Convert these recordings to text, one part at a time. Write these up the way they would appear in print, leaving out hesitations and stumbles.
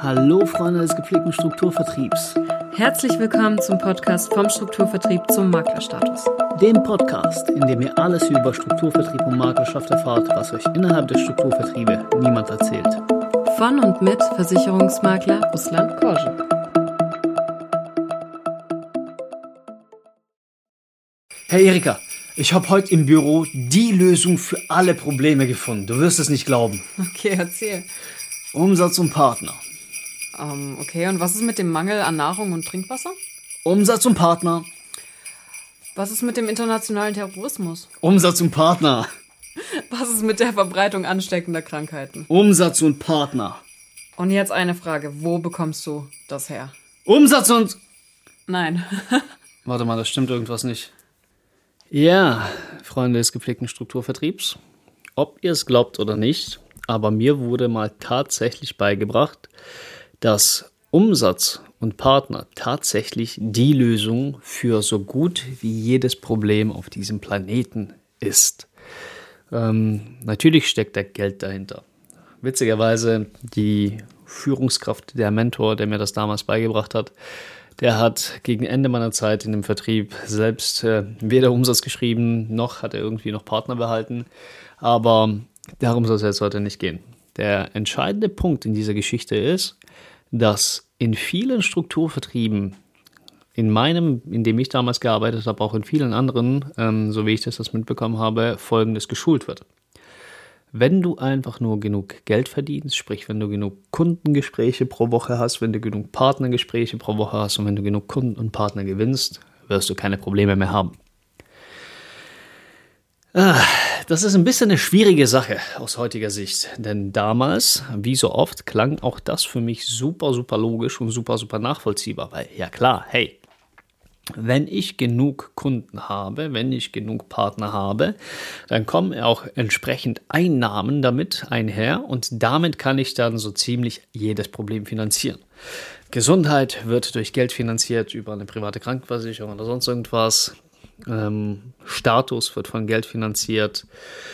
Hallo Freunde des gepflegten Strukturvertriebs. Herzlich willkommen zum Podcast vom Strukturvertrieb zum Maklerstatus. Dem Podcast, in dem ihr alles über Strukturvertrieb und Maklerschaft erfahrt, was euch innerhalb der Strukturvertriebe niemand erzählt. Von und mit Versicherungsmakler Ruslan Korschen. Hey Erika, ich habe heute im Büro die Lösung für alle Probleme gefunden. Du wirst es nicht glauben. Okay, erzähl. Umsatz und Partner. Okay, und was ist mit dem Mangel an Nahrung und Trinkwasser? Umsatz und Partner. Was ist mit dem internationalen Terrorismus? Umsatz und Partner. Was ist mit der Verbreitung ansteckender Krankheiten? Umsatz und Partner. Und jetzt eine Frage, wo bekommst du das her? Umsatz und... Nein. Warte mal, das stimmt irgendwas nicht. Ja, Freunde des gepflegten Strukturvertriebs, ob ihr es glaubt oder nicht, aber mir wurde mal tatsächlich beigebracht, dass Umsatz und Partner tatsächlich die Lösung für so gut wie jedes Problem auf diesem Planeten ist. Natürlich steckt da Geld dahinter. Witzigerweise die Führungskraft, der Mentor, der mir das damals beigebracht hat, der hat gegen Ende meiner Zeit in dem Vertrieb selbst weder Umsatz geschrieben, noch hat er irgendwie noch Partner behalten. Aber darum soll es jetzt heute nicht gehen. Der entscheidende Punkt in dieser Geschichte ist, dass in vielen Strukturvertrieben, in dem ich damals gearbeitet habe, auch in vielen anderen, so wie ich das mitbekommen habe, Folgendes geschult wird. Wenn du einfach nur genug Geld verdienst, sprich, wenn du genug Kundengespräche pro Woche hast, wenn du genug Partnergespräche pro Woche hast und wenn du genug Kunden und Partner gewinnst, wirst du keine Probleme mehr haben. Das ist ein bisschen eine schwierige Sache aus heutiger Sicht, denn damals, wie so oft, klang auch das für mich super, super logisch und super, super nachvollziehbar, weil ja klar, hey, wenn ich genug Kunden habe, wenn ich genug Partner habe, dann kommen auch entsprechend Einnahmen damit einher und damit kann ich dann so ziemlich jedes Problem finanzieren. Gesundheit wird durch Geld finanziert über eine private Krankenversicherung oder sonst irgendwas. Status wird von Geld finanziert.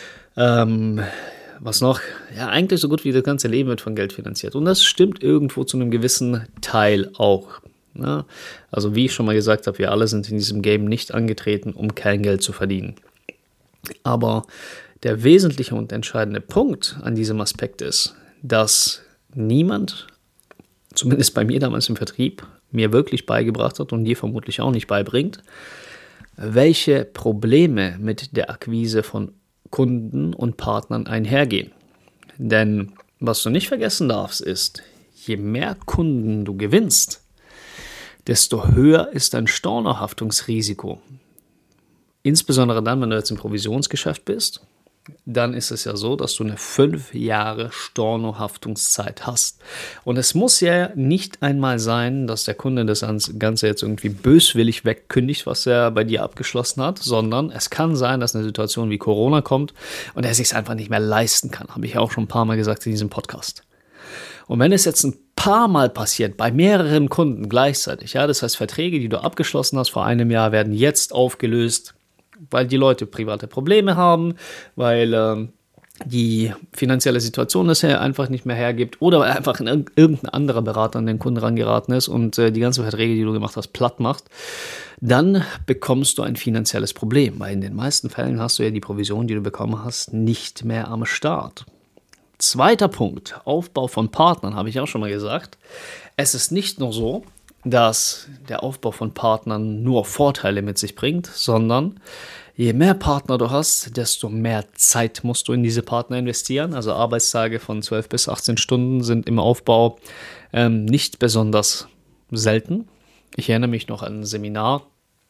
Was noch? Ja, eigentlich so gut wie das ganze Leben wird von Geld finanziert. Und das stimmt irgendwo zu einem gewissen Teil auch. Ja, also wie ich schon mal gesagt habe, wir alle sind in diesem Game nicht angetreten, um kein Geld zu verdienen. Aber der wesentliche und entscheidende Punkt an diesem Aspekt ist, dass niemand, zumindest bei mir damals im Vertrieb, mir wirklich beigebracht hat und dir vermutlich auch nicht beibringt, welche Probleme mit der Akquise von Kunden und Partnern einhergehen. Denn was du nicht vergessen darfst, ist, je mehr Kunden du gewinnst, desto höher ist dein Stornohaftungsrisiko. Insbesondere dann, wenn du jetzt im Provisionsgeschäft bist, dann ist es ja so, dass du eine 5 Jahre Stornohaftungszeit hast. Und es muss ja nicht einmal sein, dass der Kunde das Ganze jetzt irgendwie böswillig wegkündigt, was er bei dir abgeschlossen hat, sondern es kann sein, dass eine Situation wie Corona kommt und er sich es einfach nicht mehr leisten kann. Habe ich auch schon ein paar Mal gesagt in diesem Podcast. Und wenn es jetzt ein paar Mal passiert, bei mehreren Kunden gleichzeitig, ja, das heißt Verträge, die du abgeschlossen hast vor einem Jahr, werden jetzt aufgelöst, weil die Leute private Probleme haben, weil die finanzielle Situation das ja einfach nicht mehr hergibt oder weil einfach irgendein anderer Berater an den Kunden rangeraten ist und die ganzen Verträge, die du gemacht hast, platt macht, dann bekommst du ein finanzielles Problem, weil in den meisten Fällen hast du ja die Provision, die du bekommen hast, nicht mehr am Start. Zweiter Punkt, Aufbau von Partnern, habe ich auch schon mal gesagt. Es ist nicht nur so, dass der Aufbau von Partnern nur Vorteile mit sich bringt, sondern je mehr Partner du hast, desto mehr Zeit musst du in diese Partner investieren. Also Arbeitstage von 12 bis 18 Stunden sind im Aufbau nicht besonders selten. Ich erinnere mich noch an ein Seminar,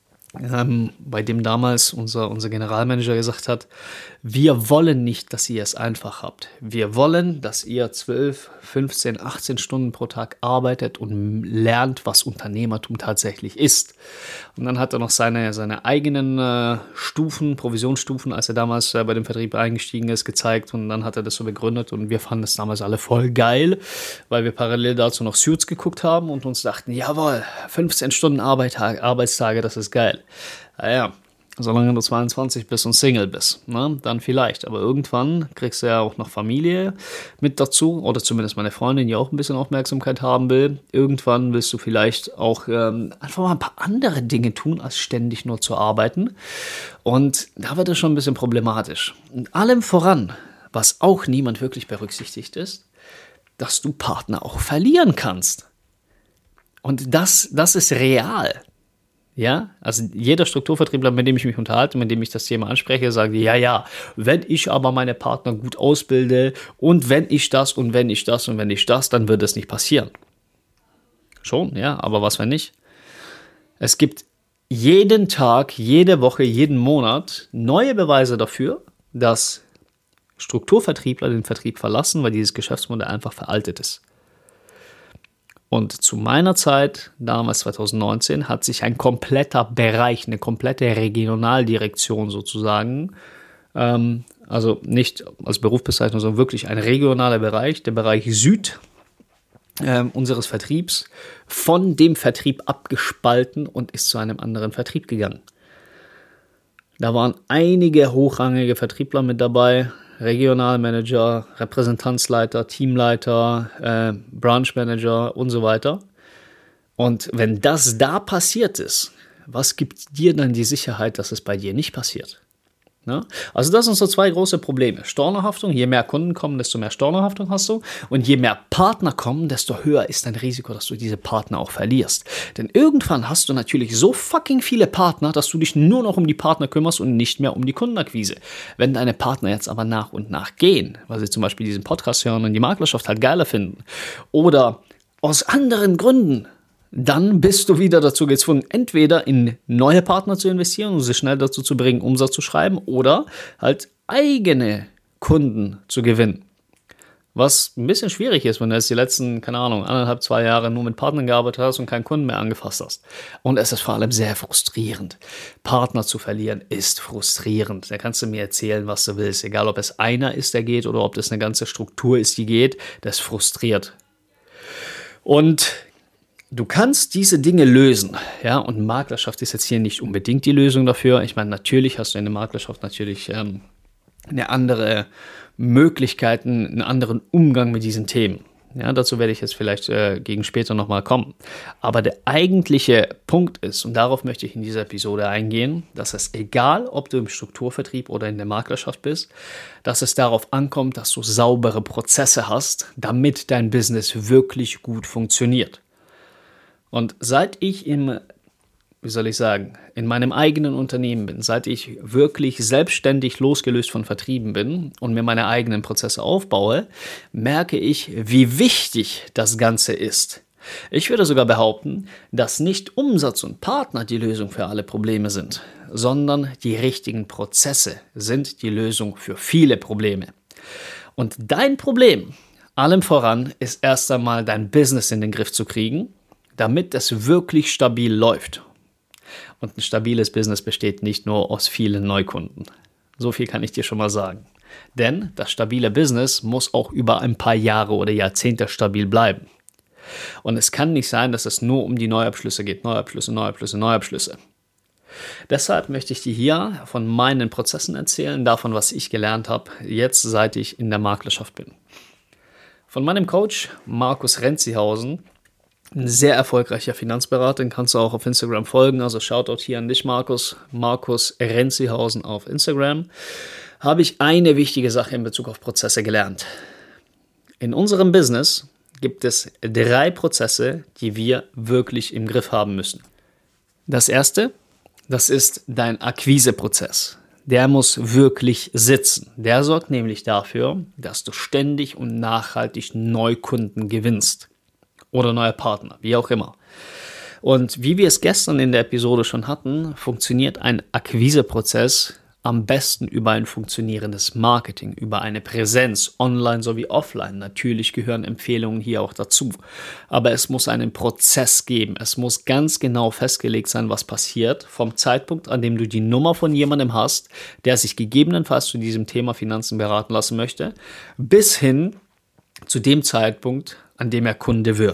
bei dem damals unser Generalmanager gesagt hat, wir wollen nicht, dass ihr es einfach habt. Wir wollen, dass ihr 12, 15, 18 Stunden pro Tag arbeitet und lernt, was Unternehmertum tatsächlich ist. Und dann hat er noch seine eigenen Stufen, Provisionsstufen, als er damals bei dem Vertrieb eingestiegen ist, gezeigt. Und dann hat er das so begründet und wir fanden es damals alle voll geil, weil wir parallel dazu noch Suits geguckt haben und uns dachten, jawohl, 15 Stunden Arbeitstage, das ist geil. Naja, solange du 22 bist und Single bist, ne? Dann vielleicht. Aber irgendwann kriegst du ja auch noch Familie mit dazu oder zumindest meine Freundin, die auch ein bisschen Aufmerksamkeit haben will. Irgendwann willst du vielleicht auch einfach mal ein paar andere Dinge tun, als ständig nur zu arbeiten. Und da wird es schon ein bisschen problematisch. Und allem voran, was auch niemand wirklich berücksichtigt ist, dass du Partner auch verlieren kannst. Und das ist real. Ja, also jeder Strukturvertriebler, mit dem ich mich unterhalte, mit dem ich das Thema anspreche, sagt, ja, wenn ich aber meine Partner gut ausbilde und wenn ich das und wenn ich das und wenn ich das, dann wird es nicht passieren. Schon, ja, aber was, wenn nicht? Es gibt jeden Tag, jede Woche, jeden Monat neue Beweise dafür, dass Strukturvertriebler den Vertrieb verlassen, weil dieses Geschäftsmodell einfach veraltet ist. Und zu meiner Zeit, damals 2019, hat sich ein kompletter Bereich, eine komplette Regionaldirektion sozusagen, also nicht als Berufsbezeichnung, sondern wirklich ein regionaler Bereich, der Bereich Süd unseres Vertriebs, von dem Vertrieb abgespalten und ist zu einem anderen Vertrieb gegangen. Da waren einige hochrangige Vertriebler mit dabei, Regionalmanager, Repräsentanzleiter, Teamleiter, Branchmanager und so weiter. Und wenn das da passiert ist, was gibt dir dann die Sicherheit, dass es bei dir nicht passiert? Ne? Also das sind so zwei große Probleme. Stornohaftung, je mehr Kunden kommen, desto mehr Stornohaftung hast du. Und je mehr Partner kommen, desto höher ist dein Risiko, dass du diese Partner auch verlierst. Denn irgendwann hast du natürlich so fucking viele Partner, dass du dich nur noch um die Partner kümmerst und nicht mehr um die Kundenakquise. Wenn deine Partner jetzt aber nach und nach gehen, weil sie zum Beispiel diesen Podcast hören und die Maklerschaft halt geiler finden oder aus anderen Gründen, dann bist du wieder dazu gezwungen, entweder in neue Partner zu investieren und sie schnell dazu zu bringen, Umsatz zu schreiben oder halt eigene Kunden zu gewinnen. Was ein bisschen schwierig ist, wenn du jetzt die letzten, 1,5, 2 Jahre nur mit Partnern gearbeitet hast und keinen Kunden mehr angefasst hast. Und es ist vor allem sehr frustrierend. Partner zu verlieren ist frustrierend. Da kannst du mir erzählen, was du willst. Egal, ob es einer ist, der geht oder ob das eine ganze Struktur ist, die geht. Das frustriert. Und du kannst diese Dinge lösen, ja, und Maklerschaft ist jetzt hier nicht unbedingt die Lösung dafür. Ich meine, natürlich hast du in der Maklerschaft eine andere Möglichkeiten, einen anderen Umgang mit diesen Themen. Ja, dazu werde ich jetzt vielleicht gegen später nochmal kommen. Aber der eigentliche Punkt ist, und darauf möchte ich in dieser Episode eingehen, dass es egal, ob du im Strukturvertrieb oder in der Maklerschaft bist, dass es darauf ankommt, dass du saubere Prozesse hast, damit dein Business wirklich gut funktioniert. Und seit ich in meinem eigenen Unternehmen bin, seit ich wirklich selbstständig losgelöst von Vertrieben bin und mir meine eigenen Prozesse aufbaue, merke ich, wie wichtig das Ganze ist. Ich würde sogar behaupten, dass nicht Umsatz und Partner die Lösung für alle Probleme sind, sondern die richtigen Prozesse sind die Lösung für viele Probleme. Und dein Problem, allem voran, ist erst einmal dein Business in den Griff zu kriegen, damit es wirklich stabil läuft. Und ein stabiles Business besteht nicht nur aus vielen Neukunden. So viel kann ich dir schon mal sagen. Denn das stabile Business muss auch über ein paar Jahre oder Jahrzehnte stabil bleiben. Und es kann nicht sein, dass es nur um die Neuabschlüsse geht. Neuabschlüsse. Deshalb möchte ich dir hier von meinen Prozessen erzählen, davon, was ich gelernt habe, jetzt seit ich in der Maklerschaft bin. Von meinem Coach Markus Renzihausen, ein sehr erfolgreicher Finanzberater, den kannst du auch auf Instagram folgen, also Shoutout hier an dich, Markus Renzihausen auf Instagram, habe ich eine wichtige Sache in Bezug auf Prozesse gelernt. In unserem Business gibt es 3 Prozesse, die wir wirklich im Griff haben müssen. Das erste, das ist dein Akquiseprozess. Der muss wirklich sitzen. Der sorgt nämlich dafür, dass du ständig und nachhaltig Neukunden gewinnst. Oder neue Partner, wie auch immer. Und wie wir es gestern in der Episode schon hatten, funktioniert ein Akquiseprozess am besten über ein funktionierendes Marketing, über eine Präsenz, online sowie offline. Natürlich gehören Empfehlungen hier auch dazu. Aber es muss einen Prozess geben. Es muss ganz genau festgelegt sein, was passiert, vom Zeitpunkt, an dem du die Nummer von jemandem hast, der sich gegebenenfalls zu diesem Thema Finanzen beraten lassen möchte, bis hin zu dem Zeitpunkt, an dem er Kunde wird.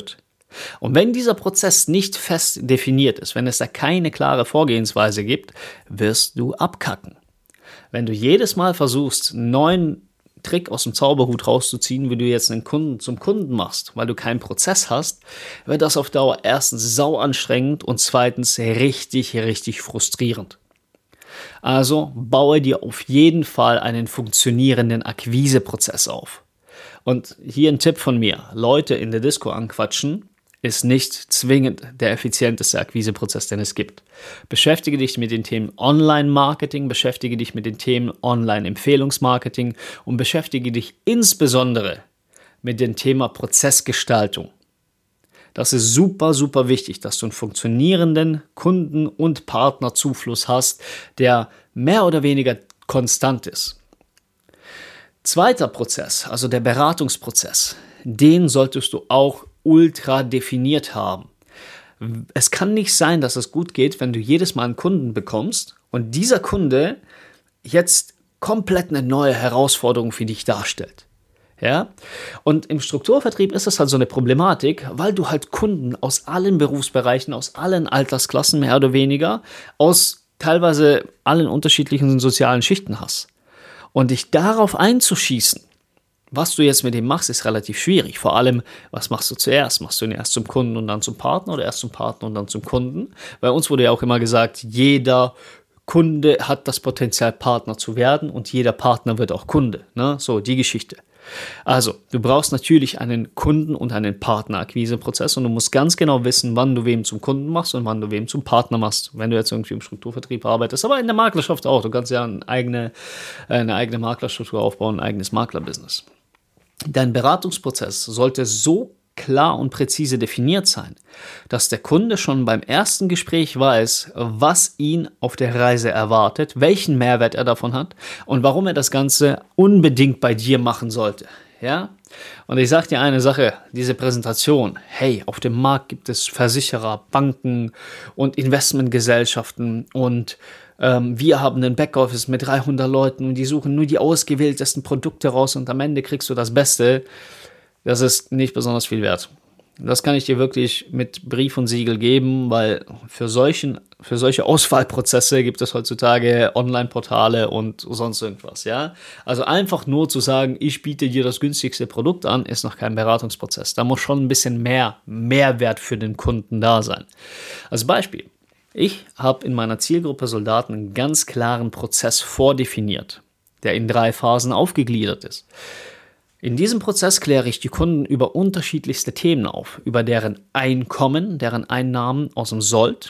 Und wenn dieser Prozess nicht fest definiert ist, wenn es da keine klare Vorgehensweise gibt, wirst du abkacken. Wenn du jedes Mal versuchst, einen neuen Trick aus dem Zauberhut rauszuziehen, wie du jetzt einen Kunden zum Kunden machst, weil du keinen Prozess hast, wird das auf Dauer erstens sau anstrengend und zweitens richtig, richtig frustrierend. Also baue dir auf jeden Fall einen funktionierenden Akquiseprozess auf. Und hier ein Tipp von mir: Leute in der Disco anquatschen ist nicht zwingend der effizienteste Akquiseprozess, den es gibt. Beschäftige dich mit den Themen Online-Marketing, beschäftige dich mit den Themen Online-Empfehlungsmarketing und beschäftige dich insbesondere mit dem Thema Prozessgestaltung. Das ist super, super wichtig, dass du einen funktionierenden Kunden- und Partnerzufluss hast, der mehr oder weniger konstant ist. Zweiter Prozess, also der Beratungsprozess, den solltest du auch ultra definiert haben. Es kann nicht sein, dass es gut geht, wenn du jedes Mal einen Kunden bekommst und dieser Kunde jetzt komplett eine neue Herausforderung für dich darstellt. Ja? Und im Strukturvertrieb ist das halt so eine Problematik, weil du halt Kunden aus allen Berufsbereichen, aus allen Altersklassen mehr oder weniger, aus teilweise allen unterschiedlichen sozialen Schichten hast. Und dich darauf einzuschießen, was du jetzt mit dem machst, ist relativ schwierig. Vor allem, was machst du zuerst? Machst du ihn erst zum Kunden und dann zum Partner oder erst zum Partner und dann zum Kunden? Bei uns wurde ja auch immer gesagt, jeder Kunde hat das Potenzial, Partner zu werden und jeder Partner wird auch Kunde. Ne? So, die Geschichte. Also, du brauchst natürlich einen Kunden- und einen Partnerakquiseprozess und du musst ganz genau wissen, wann du wem zum Kunden machst und wann du wem zum Partner machst, wenn du jetzt irgendwie im Strukturvertrieb arbeitest, aber in der Maklerschaft auch. Du kannst ja eine eigene Maklerstruktur aufbauen, ein eigenes Maklerbusiness. Dein Beratungsprozess sollte so klar und präzise definiert sein, dass der Kunde schon beim ersten Gespräch weiß, was ihn auf der Reise erwartet, welchen Mehrwert er davon hat und warum er das Ganze unbedingt bei dir machen sollte. Ja? Und ich sage dir eine Sache, diese Präsentation, hey, auf dem Markt gibt es Versicherer, Banken und Investmentgesellschaften und wir haben einen Backoffice mit 300 Leuten und die suchen nur die ausgewähltesten Produkte raus und am Ende kriegst du das Beste. Das ist nicht besonders viel wert. Das kann ich dir wirklich mit Brief und Siegel geben, weil für solche Auswahlprozesse gibt es heutzutage Online-Portale und sonst irgendwas. Ja? Also einfach nur zu sagen, ich biete dir das günstigste Produkt an, ist noch kein Beratungsprozess. Da muss schon ein bisschen mehr Mehrwert für den Kunden da sein. Als Beispiel: Ich habe in meiner Zielgruppe Soldaten einen ganz klaren Prozess vordefiniert, der in 3 Phasen aufgegliedert ist. In diesem Prozess kläre ich die Kunden über unterschiedlichste Themen auf, über deren Einkommen, deren Einnahmen aus dem Sold.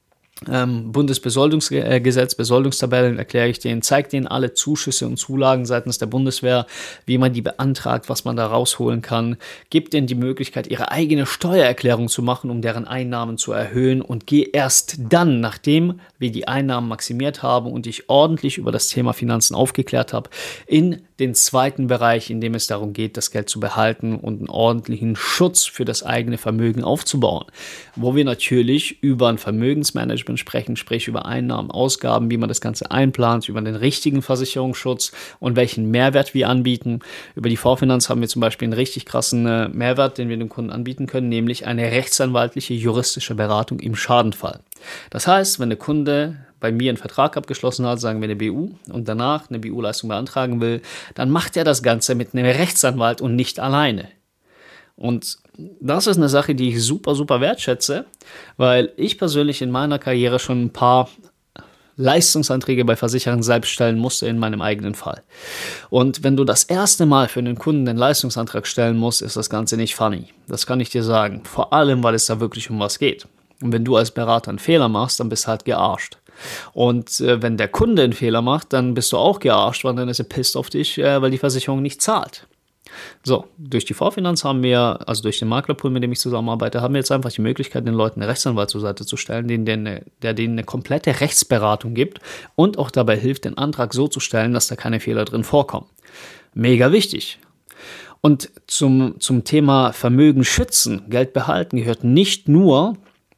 Bundesbesoldungsgesetz, Besoldungstabellen erkläre ich denen, zeige denen alle Zuschüsse und Zulagen seitens der Bundeswehr, wie man die beantragt, was man da rausholen kann, gebe denen die Möglichkeit, ihre eigene Steuererklärung zu machen, um deren Einnahmen zu erhöhen und gehe erst dann, nachdem wir die Einnahmen maximiert haben und ich ordentlich über das Thema Finanzen aufgeklärt habe, in den zweiten Bereich, in dem es darum geht, das Geld zu behalten und einen ordentlichen Schutz für das eigene Vermögen aufzubauen, wo wir natürlich über ein Vermögensmanagement sprechen, sprich über Einnahmen, Ausgaben, wie man das Ganze einplant, über den richtigen Versicherungsschutz und welchen Mehrwert wir anbieten. Über die Vorfinanz haben wir zum Beispiel einen richtig krassen Mehrwert, den wir dem Kunden anbieten können, nämlich eine rechtsanwaltliche, juristische Beratung im Schadenfall. Das heißt, wenn der Kunde bei mir einen Vertrag abgeschlossen hat, sagen wir eine BU, und danach eine BU-Leistung beantragen will, dann macht er das Ganze mit einem Rechtsanwalt und nicht alleine. Und das ist eine Sache, die ich super, super wertschätze, weil ich persönlich in meiner Karriere schon ein paar Leistungsanträge bei Versicherern selbst stellen musste in meinem eigenen Fall. Und wenn du das erste Mal für einen Kunden den Leistungsantrag stellen musst, ist das Ganze nicht funny. Das kann ich dir sagen. Vor allem, weil es da wirklich um was geht. Und wenn du als Berater einen Fehler machst, dann bist du halt gearscht. Und wenn der Kunde einen Fehler macht, dann bist du auch gearscht, weil dann ist er pisst auf dich, weil die Versicherung nicht zahlt. So, durch die Vorfinanz haben wir, also durch den Maklerpool, mit dem ich zusammenarbeite, haben wir jetzt einfach die Möglichkeit, den Leuten einen Rechtsanwalt zur Seite zu stellen, der denen eine komplette Rechtsberatung gibt und auch dabei hilft, den Antrag so zu stellen, dass da keine Fehler drin vorkommen. Mega wichtig. Und zum Thema Vermögen schützen, Geld behalten gehört nicht nur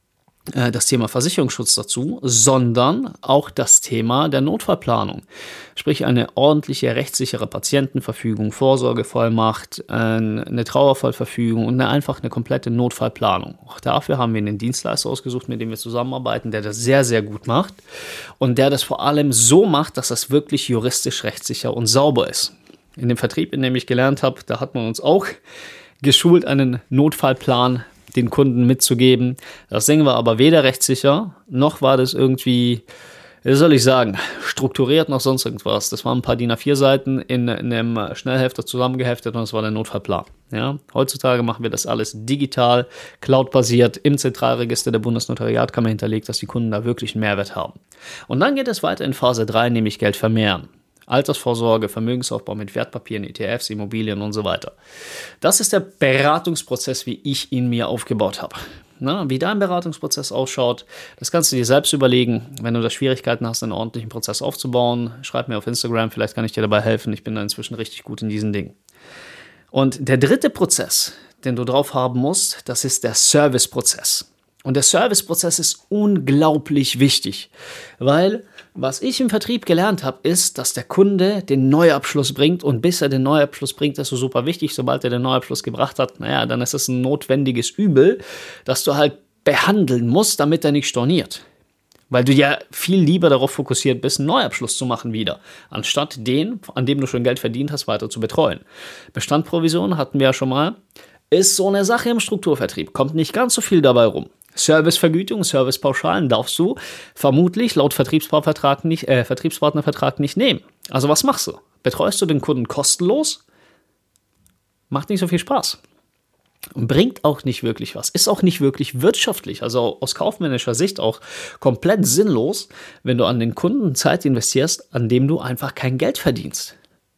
das Thema Versicherungsschutz dazu, sondern auch das Thema der Notfallplanung. Sprich eine ordentliche, rechtssichere Patientenverfügung, Vorsorgevollmacht, eine Trauerfallverfügung und einfach eine komplette Notfallplanung. Auch dafür haben wir einen Dienstleister ausgesucht, mit dem wir zusammenarbeiten, der das sehr, sehr gut macht und der das vor allem so macht, dass das wirklich juristisch rechtssicher und sauber ist. In dem Vertrieb, in dem ich gelernt habe, da hat man uns auch geschult, einen Notfallplan den Kunden mitzugeben. Das Ding war aber weder rechtssicher, noch war das irgendwie, wie soll ich sagen, strukturiert noch sonst irgendwas. Das waren ein paar DIN A4-Seiten in einem Schnellhefter zusammengeheftet und das war der Notfallplan. Ja? Heutzutage machen wir das alles digital, cloudbasiert, im Zentralregister der Bundesnotariatkammer hinterlegt, dass die Kunden da wirklich einen Mehrwert haben. Und dann geht es weiter in Phase 3, nämlich Geld vermehren. Altersvorsorge, Vermögensaufbau mit Wertpapieren, ETFs, Immobilien und so weiter. Das ist der Beratungsprozess, wie ich ihn mir aufgebaut habe. Wie dein Beratungsprozess ausschaut, das kannst du dir selbst überlegen. Wenn du da Schwierigkeiten hast, einen ordentlichen Prozess aufzubauen, schreib mir auf Instagram, vielleicht kann ich dir dabei helfen. Ich bin da inzwischen richtig gut in diesen Dingen. Und der dritte Prozess, den du drauf haben musst, das ist der Serviceprozess. Und der Serviceprozess ist unglaublich wichtig, weil was ich im Vertrieb gelernt habe, ist, dass der Kunde den Neuabschluss bringt und bis er den Neuabschluss bringt, ist so super wichtig. Sobald er den Neuabschluss gebracht hat, dann ist es ein notwendiges Übel, das du halt behandeln musst, damit er nicht storniert. Weil du ja viel lieber darauf fokussiert bist, einen Neuabschluss zu machen wieder, anstatt den, an dem du schon Geld verdient hast, weiter zu betreuen. Bestandprovision hatten wir ja schon mal, ist so eine Sache im Strukturvertrieb, kommt nicht ganz so viel dabei rum. Servicevergütung, Servicepauschalen darfst du vermutlich laut Vertriebspartnervertrag nicht nehmen. Also was machst du? Betreust du den Kunden kostenlos? Macht nicht so viel Spaß. Und bringt auch nicht wirklich was. Ist auch nicht wirklich wirtschaftlich. Also aus kaufmännischer Sicht auch komplett sinnlos, wenn du an den Kunden Zeit investierst, an dem du einfach kein Geld verdienst.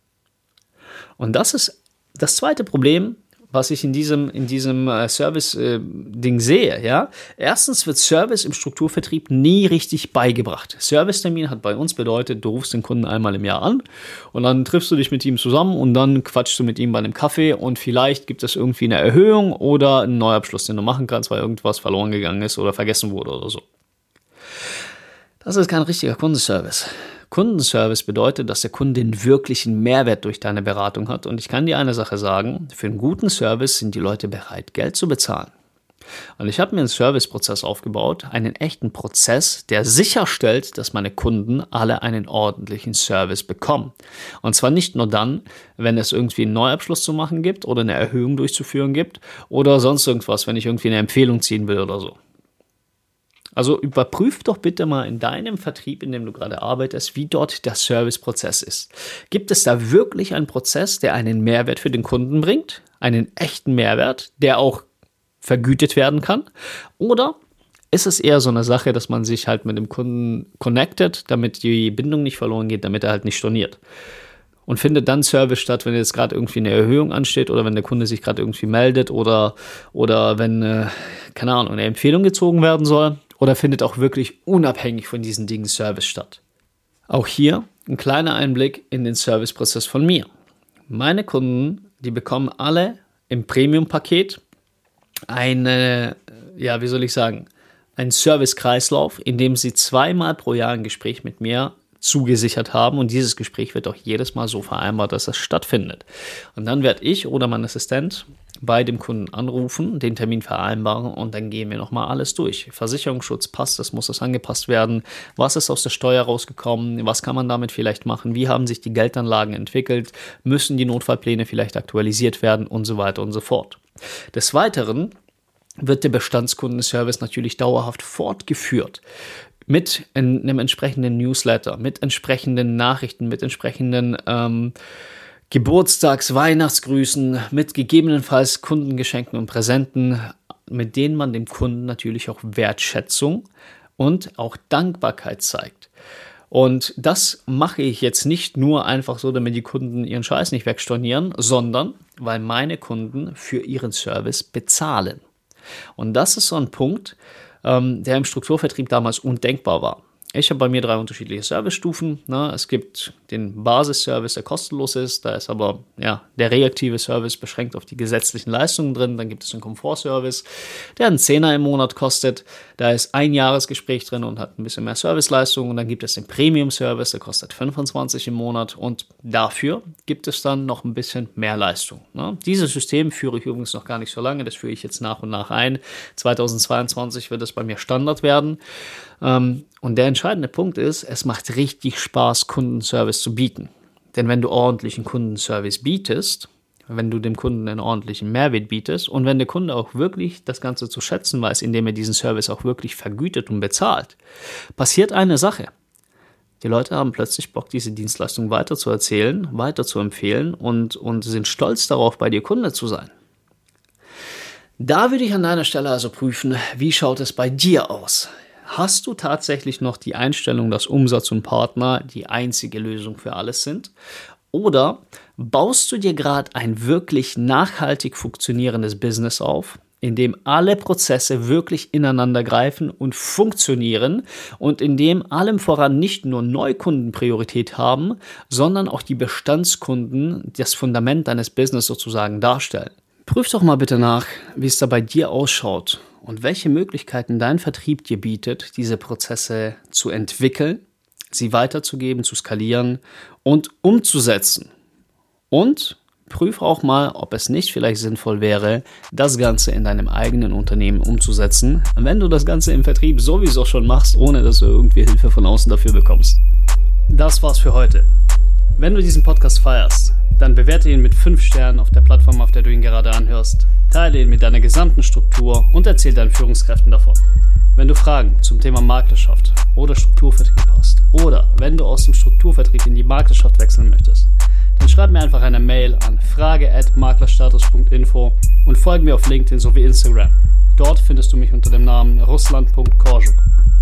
Und das ist das zweite Problem, was ich in diesem Service-Ding sehe. Ja? Erstens wird Service im Strukturvertrieb nie richtig beigebracht. Servicetermin hat bei uns bedeutet, du rufst den Kunden einmal im Jahr an und dann triffst du dich mit ihm zusammen und dann quatschst du mit ihm bei einem Kaffee und vielleicht gibt es irgendwie eine Erhöhung oder einen Neuabschluss, den du machen kannst, weil irgendwas verloren gegangen ist oder vergessen wurde oder so. Das ist kein richtiger Kundenservice. Kundenservice bedeutet, dass der Kunde den wirklichen Mehrwert durch deine Beratung hat. Und ich kann dir eine Sache sagen, für einen guten Service sind die Leute bereit, Geld zu bezahlen. Und ich habe mir einen Serviceprozess aufgebaut, einen echten Prozess, der sicherstellt, dass meine Kunden alle einen ordentlichen Service bekommen. Und zwar nicht nur dann, wenn es irgendwie einen Neuabschluss zu machen gibt oder eine Erhöhung durchzuführen gibt oder sonst irgendwas, wenn ich irgendwie eine Empfehlung ziehen will oder so. Also überprüf doch bitte mal in deinem Vertrieb, in dem du gerade arbeitest, wie dort der Serviceprozess ist. Gibt es da wirklich einen Prozess, der einen Mehrwert für den Kunden bringt? Einen echten Mehrwert, der auch vergütet werden kann? Oder ist es eher so eine Sache, dass man sich halt mit dem Kunden connectet, damit die Bindung nicht verloren geht, damit er halt nicht storniert? Und findet dann Service statt, wenn jetzt gerade irgendwie eine Erhöhung ansteht oder wenn der Kunde sich gerade irgendwie meldet oder wenn, keine Ahnung, eine Empfehlung gezogen werden soll? Oder findet auch wirklich unabhängig von diesen Dingen Service statt? Auch hier ein kleiner Einblick in den Serviceprozess von mir. Meine Kunden, die bekommen alle im Premium-Paket einen Service-Kreislauf, in dem sie 2-mal pro Jahr ein Gespräch mit mir zugesichert haben und dieses Gespräch wird auch jedes Mal so vereinbart, dass es stattfindet. Und dann werde ich oder mein Assistent bei dem Kunden anrufen, den Termin vereinbaren und dann gehen wir nochmal alles durch. Versicherungsschutz passt, muss das angepasst werden. Was ist aus der Steuer rausgekommen? Was kann man damit vielleicht machen? Wie haben sich die Geldanlagen entwickelt? Müssen die Notfallpläne vielleicht aktualisiert werden? Und so weiter und so fort. Des Weiteren wird der Bestandskundenservice natürlich dauerhaft fortgeführt. Mit einem entsprechenden Newsletter, mit entsprechenden Nachrichten, mit entsprechenden Geburtstags-, Weihnachtsgrüßen, mit gegebenenfalls Kundengeschenken und Präsenten, mit denen man dem Kunden natürlich auch Wertschätzung und auch Dankbarkeit zeigt. Und das mache ich jetzt nicht nur einfach so, damit die Kunden ihren Scheiß nicht wegstornieren, sondern weil meine Kunden für ihren Service bezahlen. Und das ist so ein Punkt, der im Strukturvertrieb damals undenkbar war. Ich habe bei mir 3 unterschiedliche Servicestufen. Es gibt den Basisservice, der kostenlos ist. Da ist aber der reaktive Service beschränkt auf die gesetzlichen Leistungen drin. Dann gibt es einen Komfortservice, der einen 10er im Monat kostet. Da ist ein Jahresgespräch drin und hat ein bisschen mehr Serviceleistung. Und dann gibt es den Premium-Service, der kostet 25 im Monat. Und dafür gibt es dann noch ein bisschen mehr Leistung. Dieses System führe ich übrigens noch gar nicht so lange. Das führe ich jetzt nach und nach ein. 2022 wird es bei mir Standard werden. Und der entscheidende Punkt ist, es macht richtig Spaß, Kundenservice zu bieten. Denn wenn du ordentlichen Kundenservice bietest, wenn du dem Kunden einen ordentlichen Mehrwert bietest und wenn der Kunde auch wirklich das Ganze zu schätzen weiß, indem er diesen Service auch wirklich vergütet und bezahlt, passiert eine Sache. Die Leute haben plötzlich Bock, diese Dienstleistung weiterzuerzählen, weiterzuempfehlen und sind stolz darauf, bei dir Kunde zu sein. Da würde ich an deiner Stelle also prüfen, wie schaut es bei dir aus? Hast du tatsächlich noch die Einstellung, dass Umsatz und Partner die einzige Lösung für alles sind? Oder baust du dir gerade ein wirklich nachhaltig funktionierendes Business auf, in dem alle Prozesse wirklich ineinander greifen und funktionieren und in dem allem voran nicht nur Neukunden Priorität haben, sondern auch die Bestandskunden das Fundament deines Business sozusagen darstellen? Prüf doch mal bitte nach, wie es da bei dir ausschaut und welche Möglichkeiten dein Vertrieb dir bietet, diese Prozesse zu entwickeln, sie weiterzugeben, zu skalieren und umzusetzen. Und prüf auch mal, ob es nicht vielleicht sinnvoll wäre, das Ganze in deinem eigenen Unternehmen umzusetzen, wenn du das Ganze im Vertrieb sowieso schon machst, ohne dass du irgendwie Hilfe von außen dafür bekommst. Das war's für heute. Wenn du diesen Podcast feierst, dann bewerte ihn mit 5 Sternen auf der Plattform, auf der du ihn gerade anhörst, teile ihn mit deiner gesamten Struktur und erzähl deinen Führungskräften davon. Wenn du Fragen zum Thema Maklerschaft oder Strukturvertrieb hast oder wenn du aus dem Strukturvertrieb in die Maklerschaft wechseln möchtest, dann schreib mir einfach eine Mail an frage@maklerstatus.info und folge mir auf LinkedIn sowie Instagram. Dort findest du mich unter dem Namen Ruslan.Korjuk.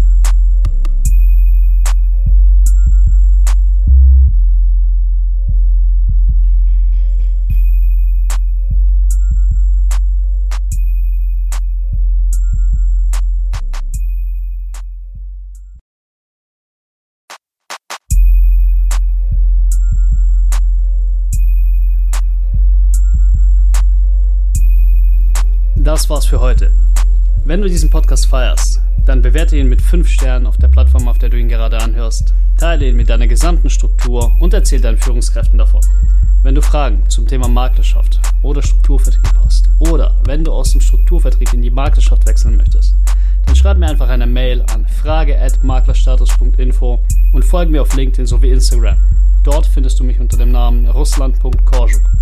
Das war's für heute. Wenn du diesen Podcast feierst, dann bewerte ihn mit 5 Sternen auf der Plattform, auf der du ihn gerade anhörst, teile ihn mit deiner gesamten Struktur und erzähl deinen Führungskräften davon. Wenn du Fragen zum Thema Maklerschaft oder Strukturvertrieb hast oder wenn du aus dem Strukturvertrieb in die Maklerschaft wechseln möchtest, dann schreib mir einfach eine Mail an frage@maklerstatus.info und folge mir auf LinkedIn sowie Instagram. Dort findest du mich unter dem Namen Ruslan.Korjuk.